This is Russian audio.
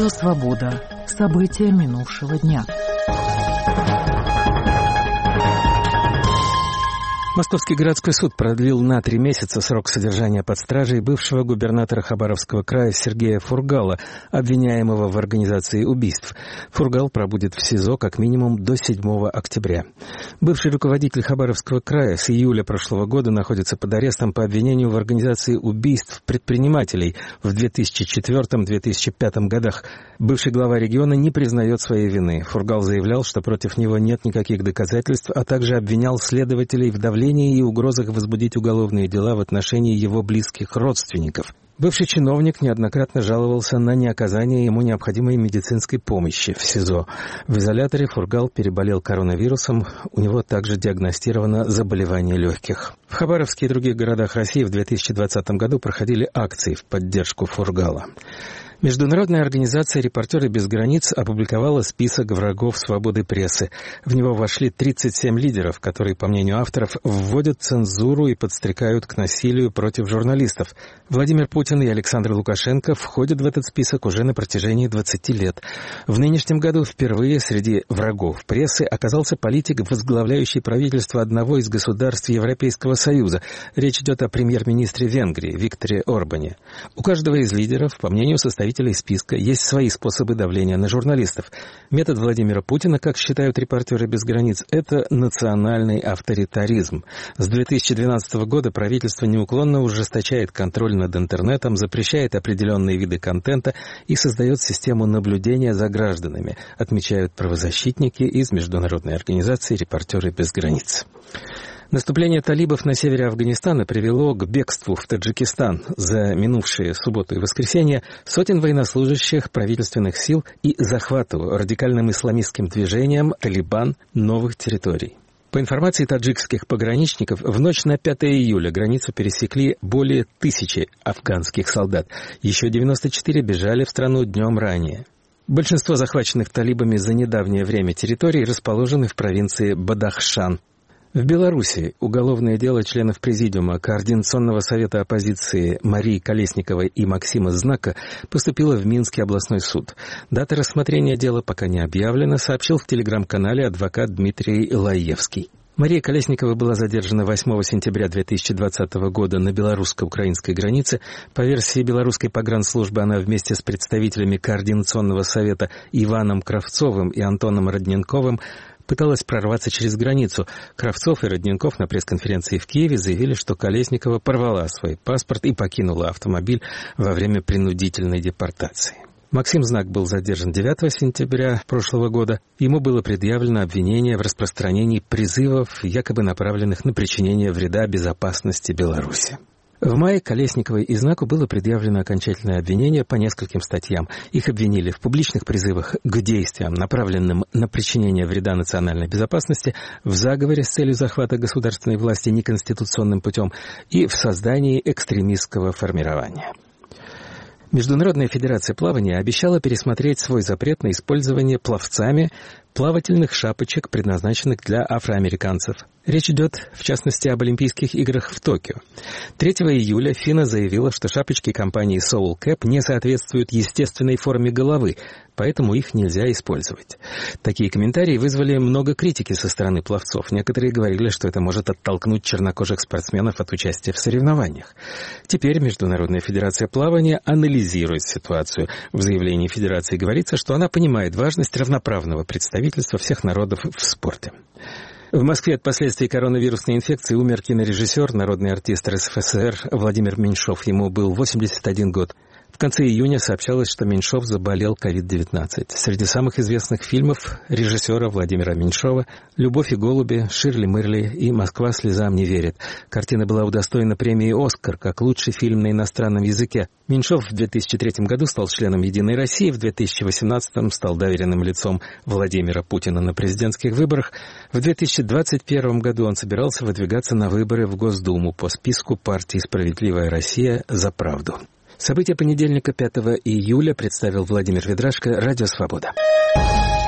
Радио «Свобода». События минувшего дня. Московский городской суд продлил на 3 месяца срок содержания под стражей бывшего губернатора Хабаровского края Сергея Фургала, обвиняемого в организации убийств. Фургал пробудет в СИЗО как минимум до 7 октября. Бывший руководитель Хабаровского края с июля прошлого года находится под арестом по обвинению в организации убийств предпринимателей в 2004-2005 годах. Бывший глава региона не признает своей вины. Фургал заявлял, что против него нет никаких доказательств, а также обвинял следователей в давлении и угрозах возбудить уголовные дела в отношении его близких родственников. Бывший чиновник неоднократно жаловался на неоказание ему необходимой медицинской помощи в СИЗО. В изоляторе Фургал переболел коронавирусом, у него также диагностировано заболевание легких. В Хабаровске и других городах России в 2020 году проходили акции в поддержку Фургала. Международная организация «Репортеры без границ» опубликовала список врагов свободы прессы. В него вошли 37 лидеров, которые, по мнению авторов, вводят цензуру и подстрекают к насилию против журналистов. Владимир Путин и Александр Лукашенко входят в этот список уже на протяжении 20 лет. В нынешнем году впервые среди врагов прессы оказался политик, возглавляющий правительство одного из государств Европейского Союза. Речь идет о премьер-министре Венгрии Викторе Орбане. У каждого из лидеров, по мнению составителей списка, есть свои способы давления на журналистов. Метод Владимира Путина, как считают «Репортеры без границ», это национальный авторитаризм. С 2012 года правительство неуклонно ужесточает контроль над интернетом, запрещает определенные виды контента и создает систему наблюдения за гражданами, отмечают правозащитники из международной организации «Репортеры без границ». Наступление талибов на севере Афганистана привело к бегству в Таджикистан за минувшие субботу и воскресенье сотен военнослужащих правительственных сил и захвату радикальным исламистским движением «Талибан» новых территорий. По информации таджикских пограничников, в ночь на 5 июля границу пересекли более 1000 афганских солдат. Еще 94 бежали в страну днем ранее. Большинство захваченных талибами за недавнее время территорий расположены в провинции Бадахшан. В Беларуси уголовное дело членов Президиума Координационного совета оппозиции Марии Колесниковой и Максима Знака поступило в Минский областной суд. Дата рассмотрения дела пока не объявлена, сообщил в телеграм-канале адвокат Дмитрий Лаевский. Мария Колесникова была задержана 8 сентября 2020 года на белорусско-украинской границе. По версии белорусской погранслужбы, она вместе с представителями Координационного совета Иваном Кравцовым и Антоном Родненковым пыталась прорваться через границу. Кравцов и Родненков на пресс-конференции в Киеве заявили, что Колесникова порвала свой паспорт и покинула автомобиль во время принудительной депортации. Максим Знак был задержан 9 сентября прошлого года. Ему было предъявлено обвинение в распространении призывов, якобы направленных на причинение вреда безопасности Беларуси. В мае Колесниковой и Знаку было предъявлено окончательное обвинение по нескольким статьям. Их обвинили в публичных призывах к действиям, направленным на причинение вреда национальной безопасности, в заговоре с целью захвата государственной власти неконституционным путем и в создании экстремистского формирования. Международная федерация плавания обещала пересмотреть свой запрет на использование пловцами плавательных шапочек, предназначенных для афроамериканцев. Речь идет, в частности, об Олимпийских играх в Токио. 3 июля ФИНА заявила, что шапочки компании Soul Cap не соответствуют естественной форме головы, поэтому их нельзя использовать. Такие комментарии вызвали много критики со стороны пловцов. Некоторые говорили, что это может оттолкнуть чернокожих спортсменов от участия в соревнованиях. Теперь Международная федерация плавания анализирует ситуацию. В заявлении федерации говорится, что она понимает важность равноправного представительства всех народов в спорте. В Москве от последствий коронавирусной инфекции умер кинорежиссер, народный артист РСФСР Владимир Меньшов. Ему был 81 год. В конце июня сообщалось, что Меньшов заболел COVID-19. Среди самых известных фильмов режиссера Владимира Меньшова «Любовь и голуби», «Ширли Мырли» и «Москва слезам не верит». Картина была удостоена премии «Оскар» как лучший фильм на иностранном языке. Меньшов в 2003 году стал членом «Единой России», в 2018 стал доверенным лицом Владимира Путина на президентских выборах. В 2021 году он собирался выдвигаться на выборы в Госдуму по списку партии «Справедливая Россия за правду». События понедельника 5 июля представил Владимир Ведрашко, Радио «Свобода».